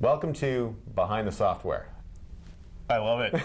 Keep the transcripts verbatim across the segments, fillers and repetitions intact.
Welcome to Behind the Software. I love it.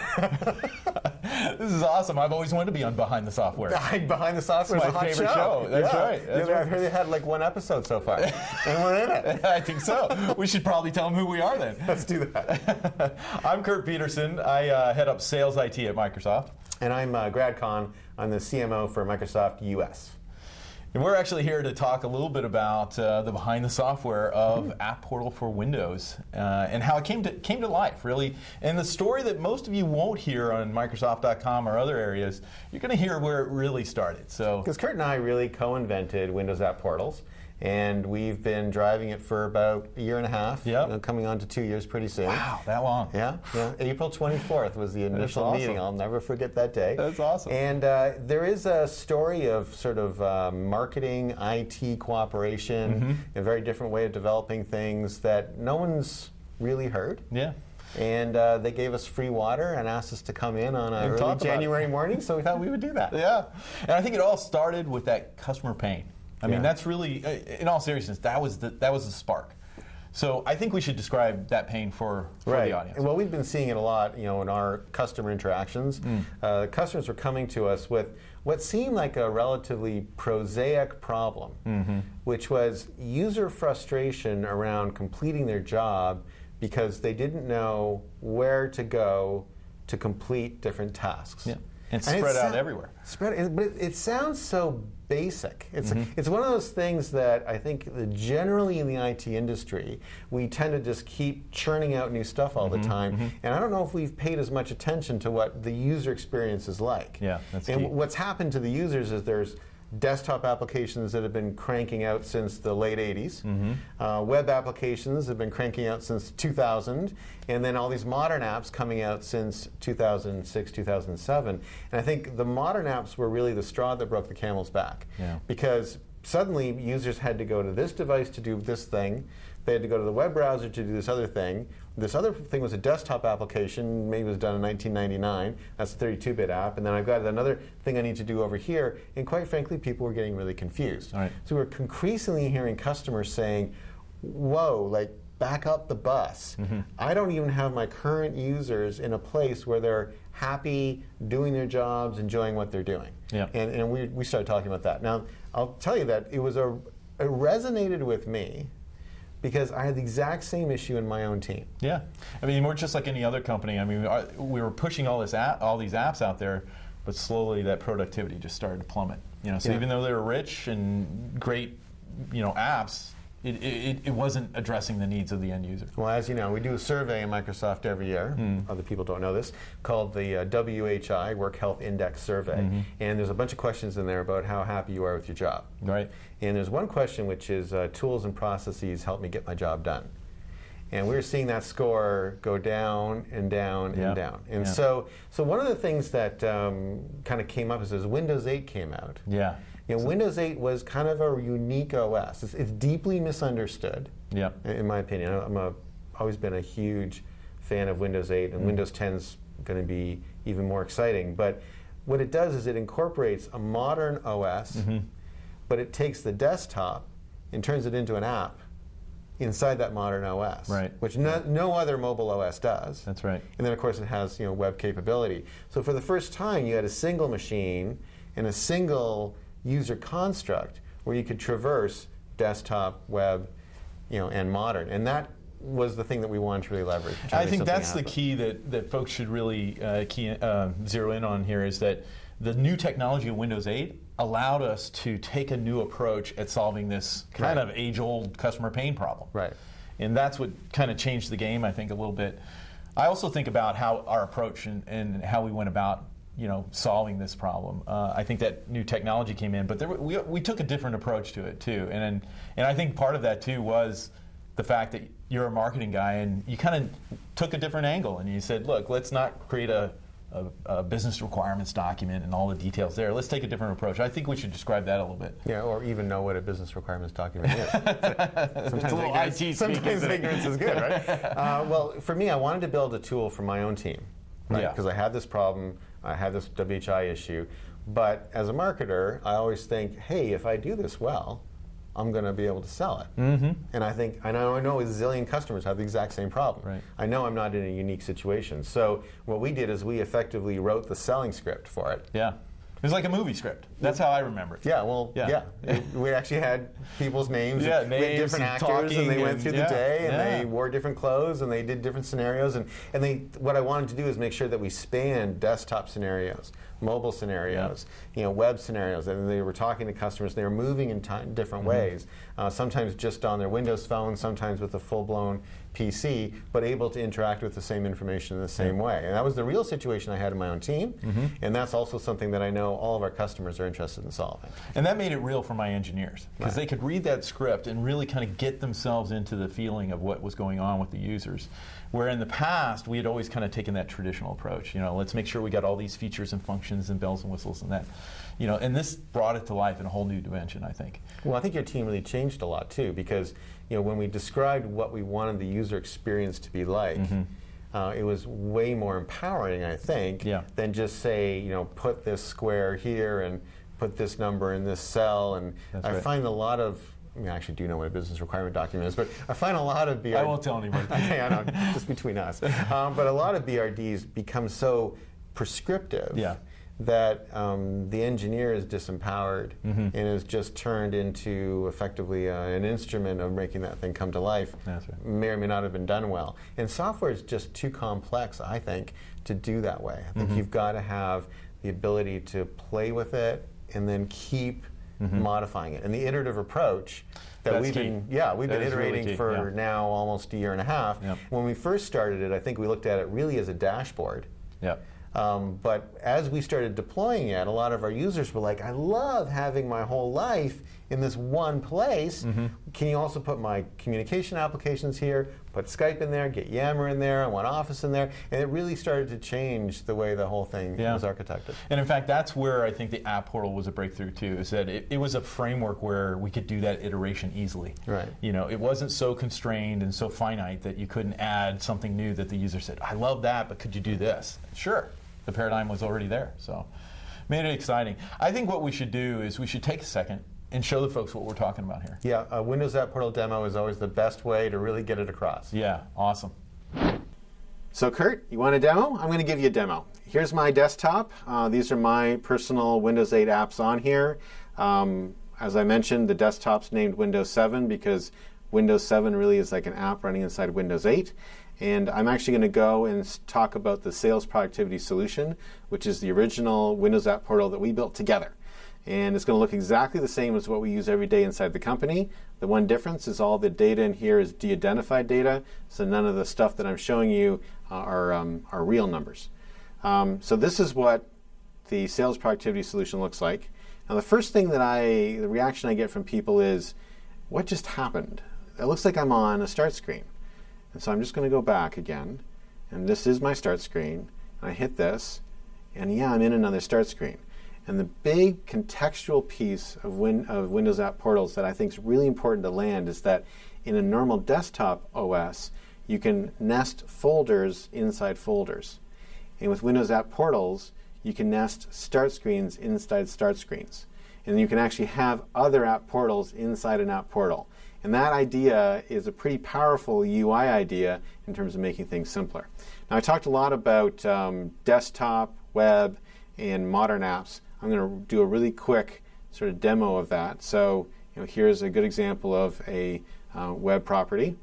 This is awesome. I've always wanted to be on Behind the Software. Behind the Software is my a hot favorite show. show. That's yeah. right. That's yeah, right. I've heard they had like one episode so far, and we're in it. I think so. We should probably tell them who we are then. Let's do that. I'm Kurt Peterson. I uh, head up Sales I T at Microsoft. And I'm uh, Grad Conn. I'm the C M O for Microsoft U S. And we're actually here to talk a little bit about uh, the behind the software of mm. App Portal for Windows uh, and how it came to came to life, really. And the story that most of you won't hear on Microsoft dot com or other areas, you're going to hear where it really started. So, because Kurt and I really co-invented Windows App Portals, and we've been driving it for about a year and a half. Yep. You know, coming on to two years pretty soon. Wow, that long. Yeah, yeah. April twenty-fourth was the initial awesome. meeting. I'll never forget that day. That's awesome. And uh, there is a story of sort of uh, marketing, I T cooperation, mm-hmm. a very different way of developing things that no one's really heard. Yeah. And uh, they gave us free water and asked us to come in on a early January morning, so we thought we would do that. Yeah. And I think it all started with that customer pain. I mean, yeah. that's really, in all seriousness, that was the that was the spark. So I think we should describe that pain for, for right. the audience. Well, we've been seeing it a lot, you know, in our customer interactions. Mm. Uh, customers were coming to us with what seemed like a relatively prosaic problem, mm-hmm. which was user frustration around completing their job because they didn't know where to go to complete different tasks. Yeah. And spread and out so, everywhere. Spread, but it, it sounds so basic. It's mm-hmm. it's one of those things that I think that generally in the I T industry, we tend to just keep churning out new stuff all mm-hmm. the time. Mm-hmm. And I don't know if we've paid as much attention to what the user experience is like. Yeah, that's and key. What's happened to the users is there's desktop applications that have been cranking out since the late eighties. Mm-hmm. Uh, web applications have been cranking out since two thousand. And then all these modern apps coming out since two thousand six, two thousand seven. And I think the modern apps were really the straw that broke the camel's back. Yeah. Because suddenly users had to go to this device to do this thing. They had to go to the web browser to do this other thing. This other thing was a desktop application, maybe it was done in nineteen ninety-nine. That's a thirty-two bit app. And then I've got another thing I need to do over here. And quite frankly, people were getting really confused. All right. So we're increasingly hearing customers saying, whoa, like, back up the bus. Mm-hmm. I don't even have my current users in a place where they're happy, doing their jobs, enjoying what they're doing. Yeah. And, and we, we started talking about that. Now, I'll tell you that it was a, it resonated with me because I had the exact same issue in my own team. Yeah, I mean, we're just like any other company. I mean, our, we were pushing all this app, all these apps out there, but slowly that productivity just started to plummet. You know, so yeah. even though they were rich and great, you know, apps, it, it, it wasn't addressing the needs of the end user. Well, as you know, we do a survey in Microsoft every year. Mm. Other people don't know this, called the uh, W H I, Work Health Index Survey. Mm-hmm. And there's a bunch of questions in there about how happy you are with your job. Right. And there's one question which is uh, tools and processes help me get my job done. And we're seeing that score go down and down yeah. and down. And yeah. so so one of the things that um, kind of came up is as Windows eight came out. Yeah. You know, so Windows eight was kind of a unique O S. It's, it's deeply misunderstood, yeah. in my opinion. I'm a, always been a huge fan of Windows eight, and mm. Windows ten's going to be even more exciting. But what it does is it incorporates a modern O S, mm-hmm. but it takes the desktop and turns it into an app inside that modern O S, right. which no, no other mobile O S does. That's right. And then, of course, it has you know web capability. So for the first time, you had a single machine and a single user construct where you could traverse desktop, web, you know, and modern. And that was the thing that we wanted to really leverage. To I make think that's happen. the key that, that folks should really uh, key, uh, zero in on here is that the new technology of Windows eight allowed us to take a new approach at solving this kind right. of age-old customer pain problem. Right. And that's what kind of changed the game, I think, a little bit. I also think about how our approach and, and how we went about you know, solving this problem. Uh, I think that new technology came in, but there, we, we took a different approach to it too. And, and and I think part of that too was the fact that you're a marketing guy and you kind of took a different angle and you said, look, let's not create a, a, a business requirements document and all the details there. Let's take a different approach. I think we should describe that a little bit. Yeah, or even know what a business requirements document is. sometimes it's a little I T sometimes ignorance is good, right? Uh, well, for me, I wanted to build a tool for my own team, right? Because Yeah. I had this problem. I had this W H I issue, but as a marketer, I always think, hey, if I do this well, I'm going to be able to sell it. Mm-hmm. And I think, I know, I know a zillion customers have the exact same problem. Right. I know I'm not in a unique situation. So what we did is we effectively wrote the selling script for it. Yeah. It was like a movie script. That's how I remember it. Yeah, well, yeah. Yeah. we actually had people's names. Yeah, and we had names different and actors, and they went and- through yeah, the day, and yeah. they wore different clothes, and they did different scenarios. And, and they, what I wanted to do is make sure that we spanned desktop scenarios, mobile scenarios, you know, web scenarios, and they were talking to customers. They were moving in ti- different Mm-hmm. ways, uh, sometimes just on their Windows phone, sometimes with a full-blown P C, but able to interact with the same information in the same Yeah. way. And that was the real situation I had in my own team, Mm-hmm. and that's also something that I know all of our customers are interested in solving. And that made it real for my engineers because Right. they could read that script and really kind of get themselves into the feeling of what was going on with the users. Where in the past, we had always kind of taken that traditional approach. You know, let's make sure we got all these features and functions and bells and whistles and that. You know, and this brought it to life in a whole new dimension, I think. Well, I think your team really changed a lot too, because you know when we described what we wanted the user experience to be like, Mm-hmm. uh, it was way more empowering, I think, Yeah. than just say, you know, put this square here and put this number in this cell. And That's I right. find a lot of, I mean, I actually do know what a business requirement document is, but I find a lot of B R D. I won't tell anybody. Okay, I know, just between us. Um, but a lot of B R Ds become so prescriptive. Yeah. That um, the engineer is disempowered Mm-hmm. and is just turned into effectively uh, an instrument of making that thing come to life. That's right. May or may not have been done well. And software is just too complex, I think, to do that way. I think Mm-hmm. you've got to have the ability to play with it and then keep modifying it. And the iterative approach that That's we've key. been, yeah, we've That been is really iterating key, for yeah. now almost a year and a half. Yep. When we first started it, I think we looked at it really as a dashboard. Yeah. Um, but as we started deploying it, a lot of our users were like, I love having my whole life in this one place. Mm-hmm. Can you also put my communication applications here, put Skype in there, get Yammer in there, I want Office in there? And it really started to change the way the whole thing Yeah. was architected. And in fact, that's where I think the app portal was a breakthrough too, is that it, it was a framework where we could do that iteration easily. Right. You know, it wasn't so constrained and so finite that you couldn't add something new that the user said, I love that, but could you do this? Sure. The paradigm was already there, so made it exciting. I think what we should do is we should take a second and show the folks what we're talking about here. Yeah, a Windows App Portal demo is always the best way to really get it across. Yeah, awesome. So Kurt, you want a demo? I'm going to give you a demo. Here's my desktop. Uh, these are my personal Windows eight apps on here. Um, as I mentioned, the desktop's named Windows seven because Windows seven really is like an app running inside Windows eight. And I'm actually going to go and s- talk about the Sales Productivity Solution, which is the original Windows App Portal that we built together. And it's going to look exactly the same as what we use every day inside the company. The one difference is all the data in here is de-identified data, so none of the stuff that I'm showing you uh, are, um, are real numbers. Um, so this is what the Sales Productivity Solution looks like. Now the first thing that I, the reaction I get from people is, what just happened? It looks like I'm on a start screen. And so I'm just going to go back again, and this is my start screen. And I hit this, and yeah, I'm in another start screen. And the big contextual piece of, Win- of Windows App Portals that I think is really important to land is that in a normal desktop O S, you can nest folders inside folders. And with Windows App Portals, you can nest start screens inside start screens. And you can actually have other app portals inside an app portal. And that idea is a pretty powerful U I idea in terms of making things simpler. Now, I talked a lot about um, desktop, web, and modern apps. I'm going to do a really quick sort of demo of that. So, you know, here's a good example of a uh, web property.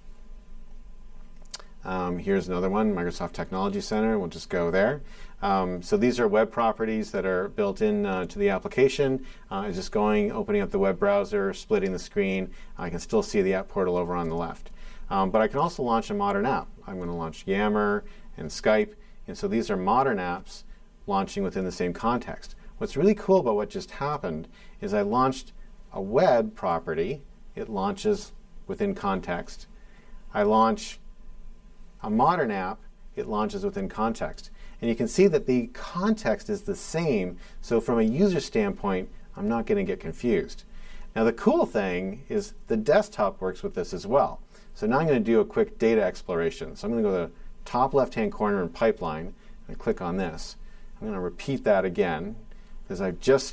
Um, here's another one, Microsoft Technology Center. We'll just go there. Um, so these are web properties that are built in uh, to the application. Uh, just going, opening up the web browser, splitting the screen. I can still see the app portal over on the left. Um, but I can also launch a modern app. I'm going to launch Yammer and Skype. And so these are modern apps launching within the same context. What's really cool about what just happened is I launched a web property. It launches within context. I launch a modern app. It launches within context. And you can see that the context is the same, so from a user standpoint, I'm not going to get confused. Now the cool thing is the desktop works with this as well. So now I'm going to do a quick data exploration. So I'm going to go to the top left-hand corner in Pipeline and click on this. I'm going to repeat that again because I've just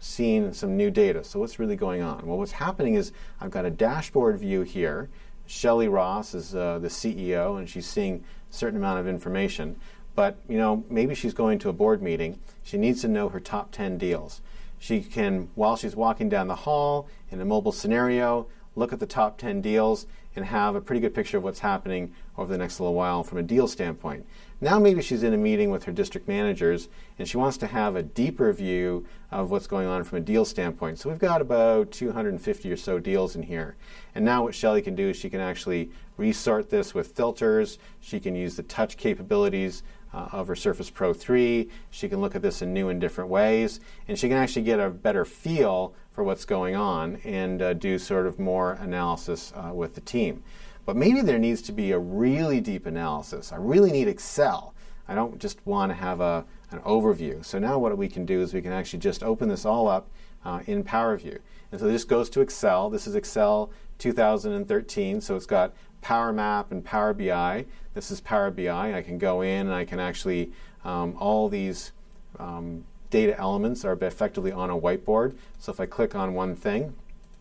seeing some new data. So what's really going on? Well, what's happening is I've got a dashboard view here. Shelley Ross is uh, the C E O, and she's seeing a certain amount of information. But, you know, maybe she's going to a board meeting. She needs to know her top ten deals. She can, while she's walking down the hall in a mobile scenario, look at the top ten deals and have a pretty good picture of what's happening over the next little while from a deal standpoint. Now maybe she's in a meeting with her district managers and she wants to have a deeper view of what's going on from a deal standpoint. So we've got about two hundred fifty or so deals in here. And now what Shelley can do is she can actually resort this with filters. She can use the touch capabilities uh, of her Surface Pro three. She can look at this in new and different ways. And she can actually get a better feel for what's going on and uh, do sort of more analysis uh, with the team. But maybe there needs to be a really deep analysis. I really need Excel. I don't just want to have a, an overview. So now what we can do is we can actually just open this all up uh, in PowerView. And so this goes to Excel. This is Excel two thousand thirteen. So it's got Power Map and Power B I. This is Power B I. I can go in and I can actually, um, all these um, data elements are effectively on a whiteboard. So if I click on one thing,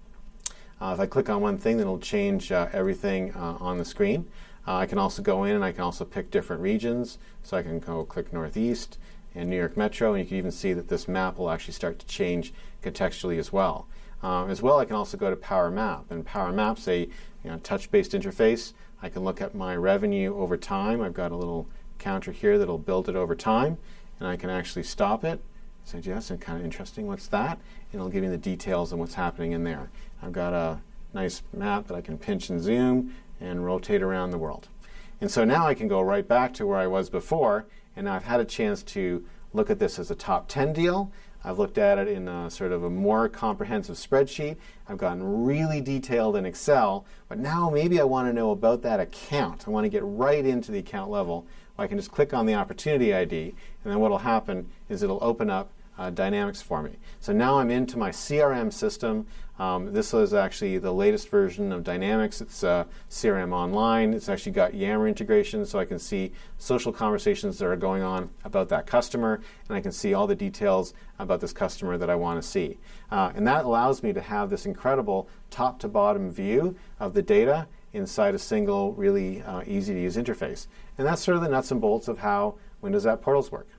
Uh, if I click on one thing, then it'll change uh, everything uh, on the screen. Uh, I can also go in and I can also pick different regions. So I can go click Northeast and New York Metro, and you can even see that this map will actually start to change contextually as well. Uh, as well, I can also go to Power Map, and Power Map's a you know, touch-based interface. I can look at my revenue over time. I've got a little counter here that'll build it over time, and I can actually stop it. So yes, and kind of interesting. What's that? And it'll give me the details on what's happening in there. I've got a nice map that I can pinch and zoom and rotate around the world. And so now I can go right back to where I was before, and now I've had a chance to look at this as a top ten deal. I've looked at it in a sort of a more comprehensive spreadsheet. I've gotten really detailed in Excel, but now maybe I want to know about that account. I want to get right into the account level. I can just click on the opportunity I D, and then what will happen is it'll open up uh, Dynamics for me. So now I'm into my C R M system. Um, this is actually the latest version of Dynamics. It's uh, C R M Online. It's actually got Yammer integration, so I can see social conversations that are going on about that customer, and I can see all the details about this customer that I want to see. Uh, and that allows me to have this incredible top-to-bottom view of the data inside a single, really uh, easy-to-use interface. And that's sort of the nuts and bolts of how Windows App Portals work.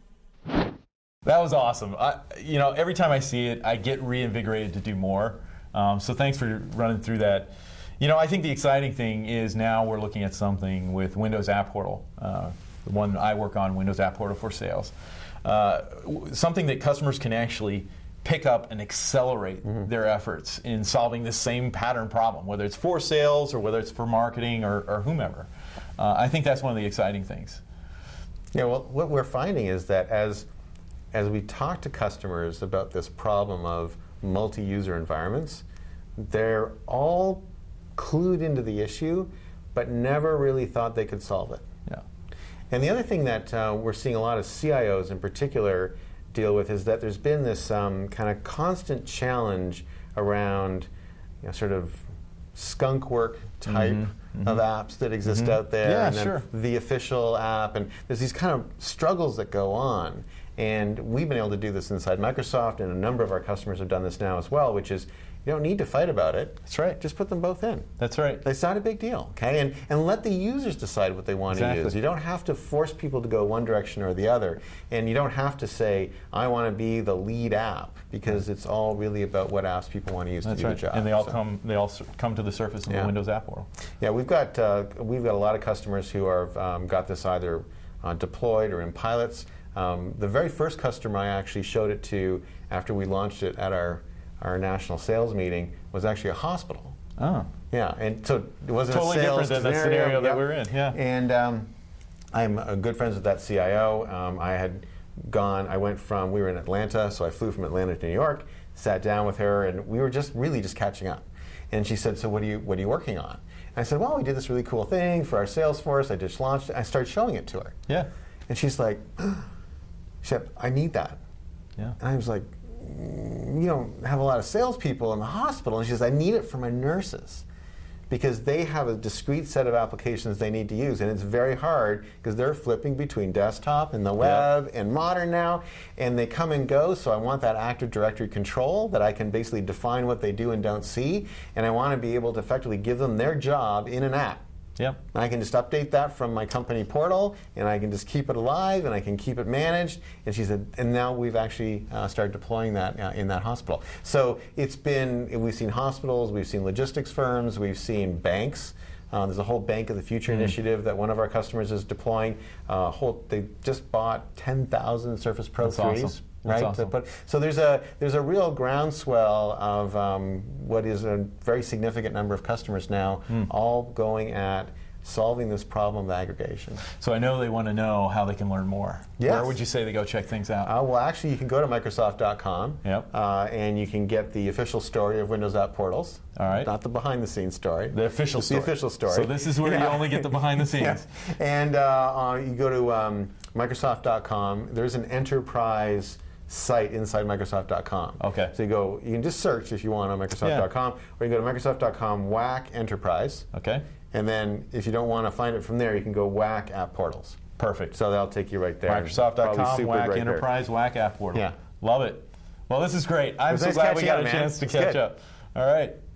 That was awesome. I, you know, every time I see it, I get reinvigorated to do more. Um, so thanks for running through that. You know, I think the exciting thing is now we're looking at something with Windows App Portal, uh, the one I work on, Windows App Portal for Sales. Uh, something that customers can actually pick up and accelerate mm-hmm. their efforts in solving this same pattern problem, whether it's for sales or whether it's for marketing or, or whomever. Uh, I think that's one of the exciting things. Yeah, well, what we're finding is that as as we talk to customers about this problem of multi-user environments, they're all clued into the issue, but never really thought they could solve it. Yeah. And the other thing that uh, we're seeing a lot of C I Os in particular deal with is that there's been this um, kind of constant challenge around, you know, sort of skunk work type mm-hmm. of apps that exist mm-hmm. out there, yeah, and then sure. the official app, and there's these kind of struggles that go on. And we've been able to do this inside Microsoft, and a number of our customers have done this now as well, which is you don't need to fight about it. That's right. Just put them both in. That's right. It's not a big deal, okay? And and let the users decide what they want exactly. to use. You don't have to force people to go one direction or the other. And you don't have to say, I want to be the lead app, because it's all really about what apps people want to use That's to do right. the job. And they all so. come they all come to the surface in yeah. the Windows App World. Yeah, we've got uh, we've got a lot of customers who are um, got this either uh, deployed or in pilots. Um, the very first customer I actually showed it to after we launched it at our our national sales meeting was actually a hospital. Oh. Yeah, and so it wasn't totally a sales different than scenario. the scenario that yep. we're in. Yeah. And um, I'm uh, good friends with that C I O. Um, I had gone, I went from, we were in Atlanta, so I flew from Atlanta to New York, sat down with her, and we were just really just catching up. And she said, so what are you, what are you working on? And I said, well, we did this really cool thing for our Salesforce. I just launched it. I started showing it to her. Yeah. And she's like, she said, I need that. Yeah. And I was like, you don't have a lot of salespeople in the hospital. And she says, I need it for my nurses, because they have a discrete set of applications they need to use, and it's very hard because they're flipping between desktop and the web yep. and modern now, and they come and go. So I want that Active Directory control that I can basically define what they do and don't see, and I want to be able to effectively give them their job in an app. Yep. I can just update that from my company portal, and I can just keep it alive, and I can keep it managed. And she said, and now we've actually uh, started deploying that uh, in that hospital. So it's been, we've seen hospitals, we've seen logistics firms, we've seen banks. Uh, there's a whole Bank of the Future mm. initiative that one of our customers is deploying. Uh, whole, they just bought ten thousand Surface Pro That's threes. Awesome. Right, awesome. but so there's a there's a real groundswell of um, what is a very significant number of customers now, mm. all going at solving this problem of aggregation. So I know they want to know how they can learn more. Yes. Where would you say they go check things out? Uh, well, actually, you can go to Microsoft dot com, yep. uh, and you can get the official story of Windows App Portals. All right. Not the behind-the-scenes story. The official Just story. The official story. So this is where yeah. you only get the behind-the-scenes. Yeah. And uh, uh, you go to um, Microsoft dot com. There's an enterprise site inside Microsoft dot com. Okay. So you go, you can just search if you want on Microsoft dot com, yeah. or you can go to Microsoft dot com whack enterprise. Okay. And then if you don't want to find it from there, you can go whack app portals. Perfect. So that'll take you right there. Microsoft dot com whack right enterprise there. whack app portal. Yeah. Love it. Well, this is great. I'm so nice glad we got up, a man. chance to it's catch good. up. All right.